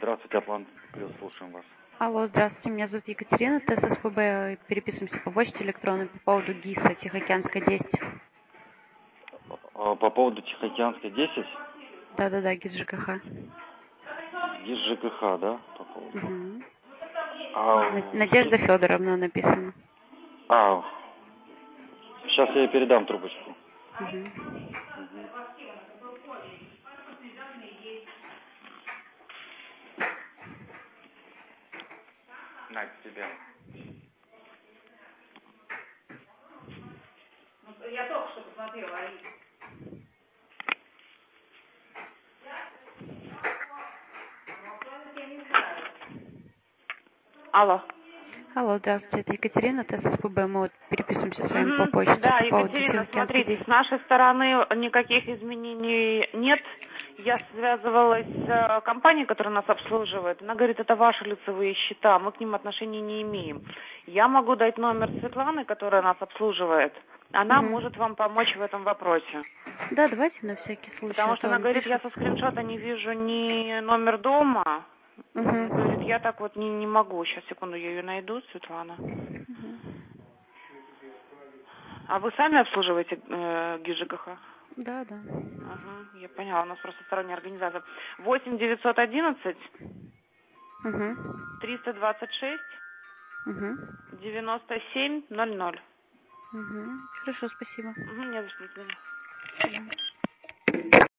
Здравствуйте, Атлант. Плюс, слушаем вас. Алло, здравствуйте, меня зовут Екатерина, ТССПБ, переписываемся по почте электронной по поводу ГИСа Тихоокеанская 10. По поводу Тихоокеанской 10? Да, ГИС ЖКХ. ГИС ЖКХ, да? По поводу. Угу. А, Надежда Федоровна написано. Сейчас я ей передам трубочку. Угу. На тебя. Я только что посмотрела. Алло. Алло, здравствуйте, это Екатерина, ТССПБ, мы вот переписываемся с вами по почте Да, по поводу Екатерина, Тихоокеанской смотрите, 10. с нашей стороны никаких изменений нет. Я связывалась с компанией, которая нас обслуживает. Она говорит, это ваши лицевые счета, мы к ним отношения не имеем. Я могу дать номер Светланы, которая нас обслуживает. Она может вам помочь в этом вопросе. Да, давайте на всякий случай. Потому что она говорит, я со скриншота не вижу ни номер дома. Говорит, я так вот не могу. Сейчас, секунду, я ее найду, Светлана. А вы сами обслуживаете ГИС ЖКХ? Да. Я поняла, у нас просто сторонняя организация. 8-911 326 97 00. Хорошо, спасибо. Не за что.